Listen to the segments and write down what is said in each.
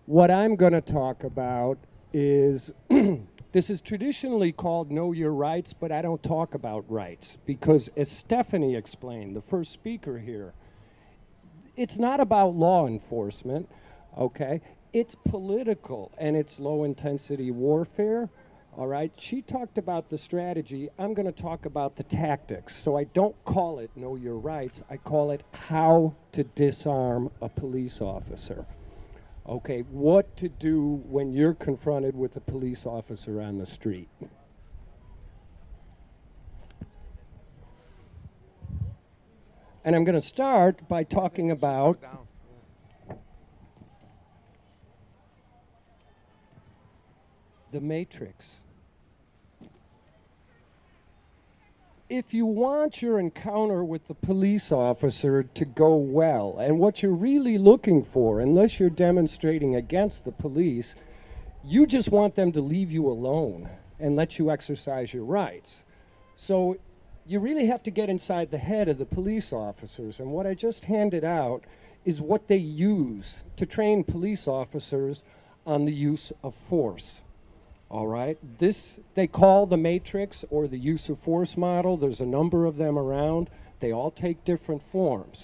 What I'm going to talk about is this is traditionally called Know Your Rights, but I don't talk about rights because, as Stephanie explained, the first speaker here, it's not about law enforcement, okay? It's political and it's low intensity warfare, all right? She talked about the strategy. I'm going to talk about the tactics. So I don't call it Know Your Rights. I call it how to disarm a police officer. Okay, what to do when you're confronted with a police officer on the street. And I'm going to start by talking about the Matrix. If you want your encounter with the police officer to go well, and what you're really looking for, unless you're demonstrating against the police, you just want them to leave you alone and let you exercise your rights. So you really have to get inside the head of the police officers, and what I just handed out is what they use to train police officers on the use of force. All right, this they call the Matrix or the use of force model. There's a number of them around. They all take different forms.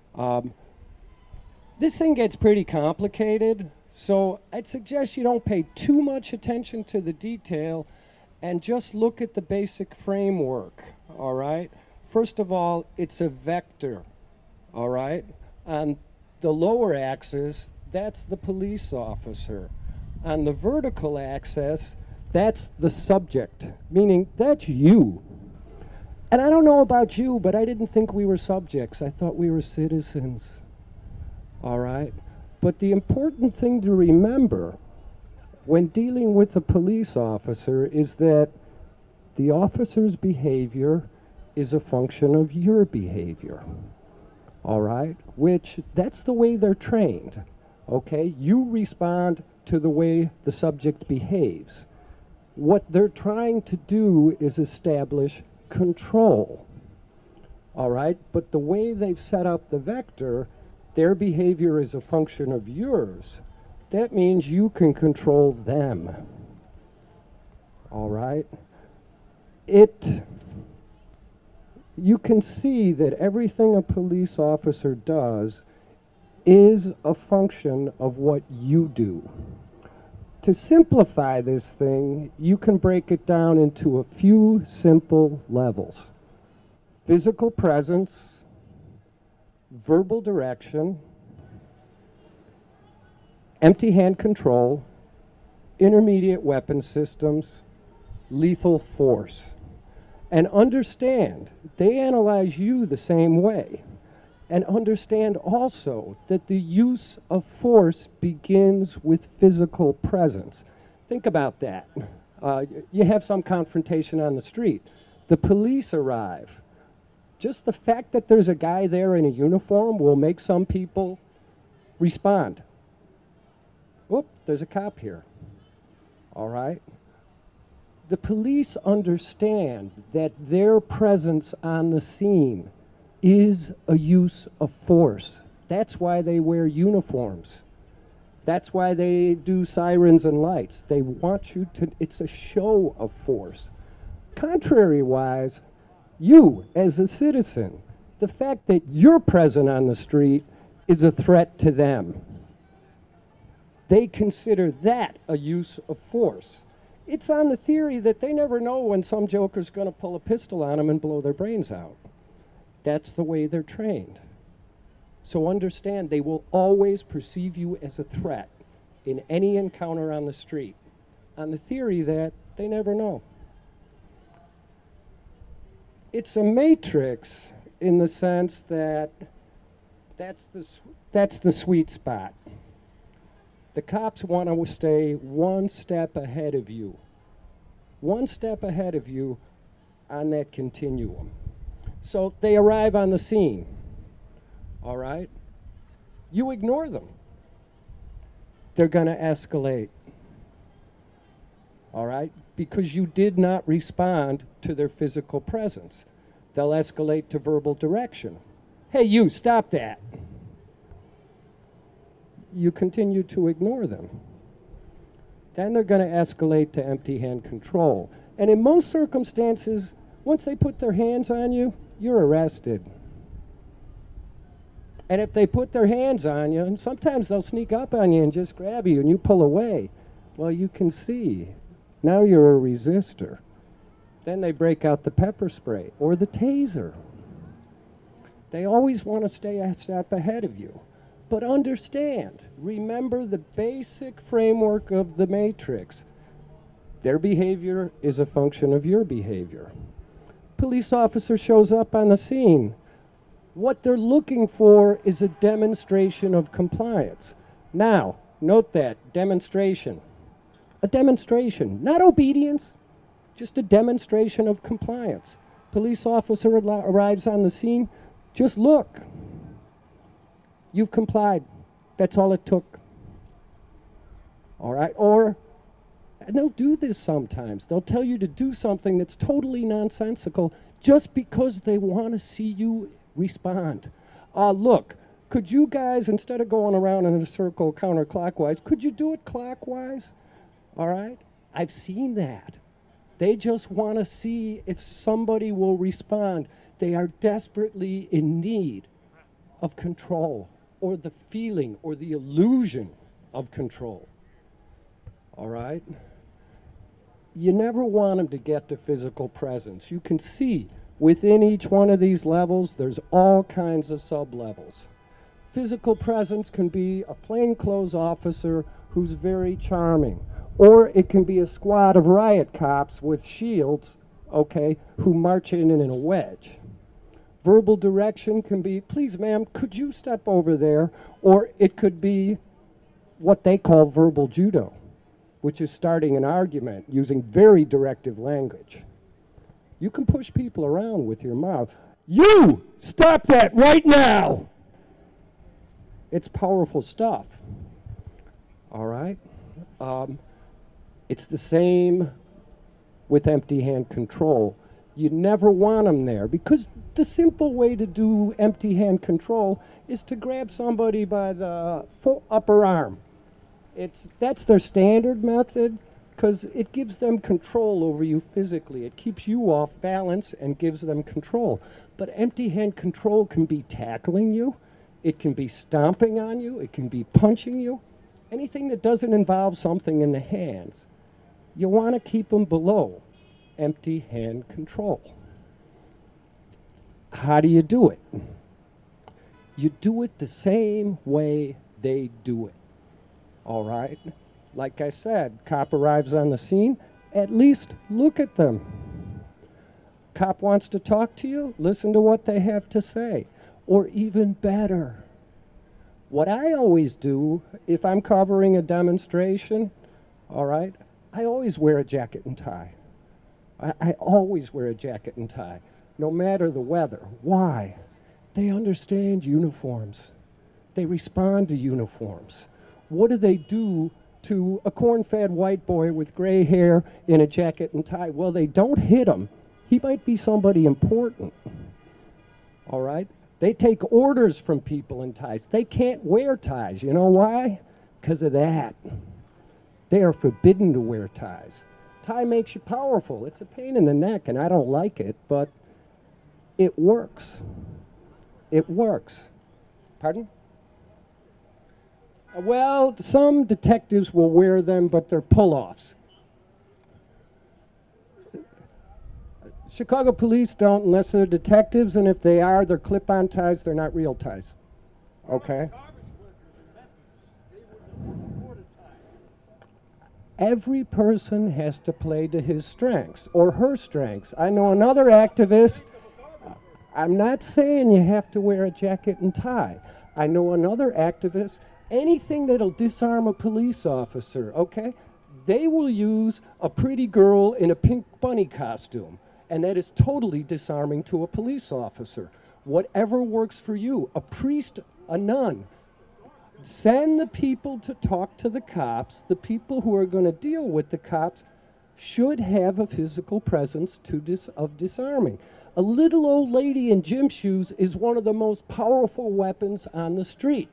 This thing gets pretty complicated, so I'd suggest you don't pay too much attention to the detail and just look at the basic framework, all right? First of all, it's a vector, all right? On the lower axis, that's the police officer. On the vertical axis, that's the subject, meaning that's you. And I don't know about you, but I didn't think we were subjects. I thought we were citizens, all right? But the important thing to remember when dealing with a police officer is that the officer's behavior is a function of your behavior, all right? Which, that's the way they're trained, okay? You respond to the way the subject behaves. What they're trying to do is establish control, all right? But the way they've set up the vector, their behavior is a function of yours. That means you can control them, all right? You can see that everything a police officer does is a function of what you do. To simplify this thing, you can break it down into a few simple levels. Physical presence, verbal direction, empty hand control, intermediate weapon systems, lethal force. And understand, they analyze you the same way. And understand also that the use of force begins with physical presence. Think about that. You have some confrontation on the street. The police arrive. Just the fact that there's a guy there in a uniform will make some people respond. Oop, there's a cop here. All right? The police understand that their presence on the scene is a use of force. That's why they wear uniforms. That's why they do sirens and lights. They want you to, it's a show of force. Contrary-wise, you, as a citizen, the fact that you're present on the street is a threat to them. They consider that a use of force. It's on the theory that they never know when some joker's going to pull a pistol on them and blow their brains out. That's the way they're trained. So understand, they will always perceive you as a threat in any encounter on the street, on the theory that they never know. It's a matrix in the sense that that's the sweet spot. The cops want to stay one step ahead of you. One step ahead of you on that continuum. So they arrive on the scene, all right? You ignore them. They're going to escalate, all right? Because you did not respond to their physical presence. They'll escalate to verbal direction. Hey, you, stop that. you continue to ignore them. Then they're going to escalate to empty hand control. And in most circumstances, once they put their hands on you, you're arrested. And if they put their hands on you, and sometimes they'll sneak up on you and just grab you and you pull away, well, you can see, now you're a resistor. Then they break out the pepper spray or the taser. They always want to stay a step ahead of you. But understand, remember the basic framework of the matrix. Their behavior is a function of your behavior. Police officer shows up on the scene. What they're looking for is a demonstration of compliance. Now, note that, demonstration. A demonstration, not obedience, just a demonstration of compliance. Police officer arrives on the scene, just look. You've complied. That's all it took. All right? Or, and they'll do this sometimes. They'll tell you to do something that's totally nonsensical just because they want to see you respond. Look, could you guys, instead of going around in a circle counterclockwise, could you do it clockwise? All right? I've seen that. They just want to see if somebody will respond. They are desperately in need of control, or the feeling or the illusion of control. All right? You never want them to get to physical presence. You can see within each one of these levels, there's all kinds of sub-levels. Physical presence can be a plainclothes officer who's very charming, or it can be a squad of riot cops with shields, okay, who march in a wedge. Verbal direction can be, please ma'am, could you step over there? Or it could be what they call verbal judo, which is starting an argument using very directive language. You can push people around with your mouth. You, stop that right now! It's powerful stuff, all right? It's the same with empty hand control. You never want them there, because the simple way to do empty hand control is to grab somebody by the upper arm. That's their standard method, because it gives them control over you physically. It keeps you off balance and gives them control. But empty hand control can be tackling you, it can be stomping on you, it can be punching you. Anything that doesn't involve something in the hands, you want to keep them below empty hand control. How do you do it? You do it the same way they do it. All right? Like I said, cop arrives on the scene, at least look at them. Cop wants to talk to you, listen to what they have to say. Or even better, what I always do if I'm covering a demonstration, all right, I always wear a jacket and tie. I always wear a jacket and tie, no matter the weather. Why? They understand uniforms. They respond to uniforms. What do they do to a corn-fed white boy with gray hair in a jacket and tie? Well, they don't hit him. He might be somebody important, all right? They take orders from people in ties. They can't wear ties. You know why? Because of that. They are forbidden to wear ties. Tie makes you powerful. It's a pain in the neck, and I don't like it, but it works. It works. Pardon? Well, some detectives will wear them, but they're pull-offs. Chicago police don't unless they're detectives, and if they are, they're clip-on ties. They're not real ties. Okay? Every person has to play to his strengths or her strengths. I know another activist. I'm not saying you have to wear a jacket and tie. I know another activist. Anything that'll disarm a police officer, okay? They will use a pretty girl in a pink bunny costume, and that is totally disarming to a police officer. Whatever works for you, a priest, a nun. Send the people to talk to the cops. The people who are going to deal with the cops should have a physical presence of disarming. A little old lady in gym shoes is one of the most powerful weapons on the street.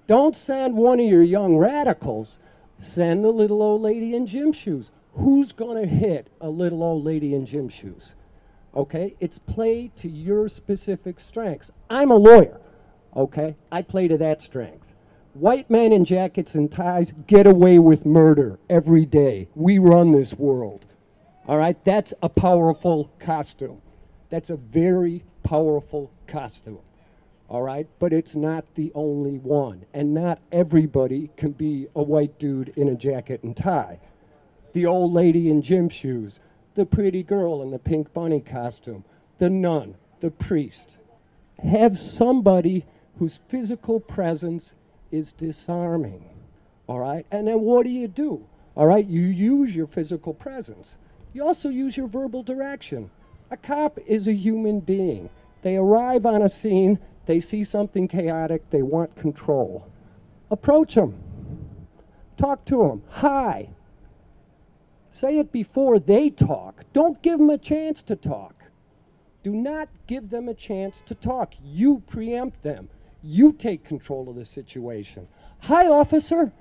Don't send one of your young radicals. Send the little old lady in gym shoes. Who's going to hit a little old lady in gym shoes? Okay? It's play to your specific strengths. I'm a lawyer. Okay? I play to that strength. White men in jackets and ties get away with murder every day. We run this world. All right? That's a powerful costume. That's a very powerful costume. All right? But it's not the only one. And not everybody can be a white dude in a jacket and tie. The old lady in gym shoes, the pretty girl in the pink bunny costume, the nun, the priest. Have somebody whose physical presence is disarming. All right? And then what do? All right? You use your physical presence. You also use your verbal direction. A cop is a human being. They arrive on a scene, they see something chaotic, they want control. Approach them. Talk to them. Hi. Say it before they talk. Don't give them a chance to talk. Do not give them a chance to talk. You preempt them. You take control of the situation. Hi, officer.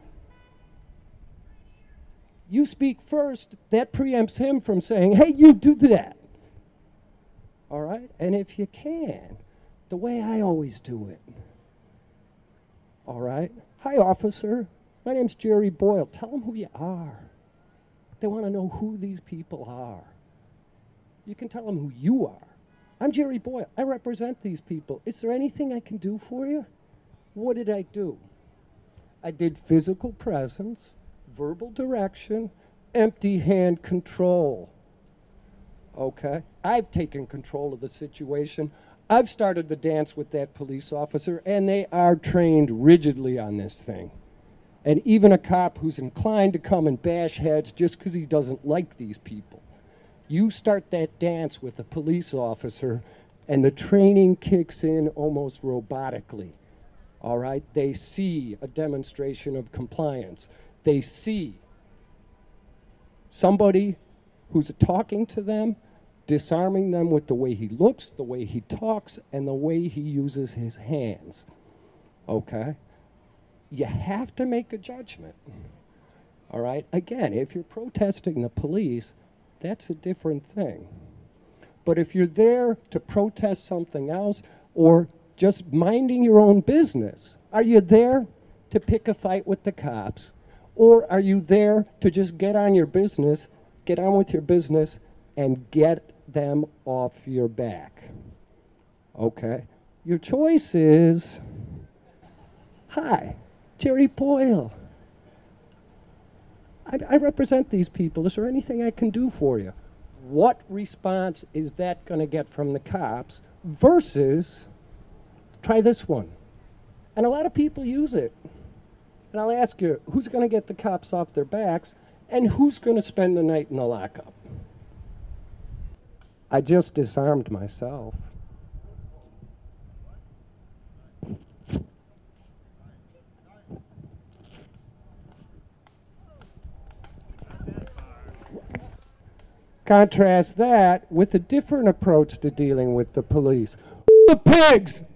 You speak first. That preempts him from saying, hey, you do that. All right? And if you can, the way I always do it. All right? Hi, officer. My name's Jerry Boyle. Tell them who you are. They want to know who these people are. You can tell them who you are. I'm Jerry Boyle. I represent these people. Is there anything I can do for you? What did I do? I did physical presence, verbal direction, empty hand control. Okay? I've taken control of the situation. I've started the dance with that police officer, and they are trained rigidly on this thing. And even a cop who's inclined to come and bash heads just because he doesn't like these people. You start that dance with a police officer, and the training kicks in almost robotically. All right? They see a demonstration of compliance. They see somebody who's talking to them, disarming them with the way he looks, the way he talks, and the way he uses his hands. Okay? You have to make a judgment. All right? Again, if you're protesting the police, that's a different thing. But if you're there to protest something else or just minding your own business, are you there to pick a fight with the cops? Or are you there to just get on your business, get on with your business, and get them off your back? Okay? Your choice is, hi, Jerry Boyle. I represent these people. Is there anything I can do for you? What response is that going to get from the cops versus, try this one. And a lot of people use it. And I'll ask you, who's going to get the cops off their backs and who's going to spend the night in the lockup? I just disarmed myself. Contrast that with a different approach to dealing with the police. The pigs!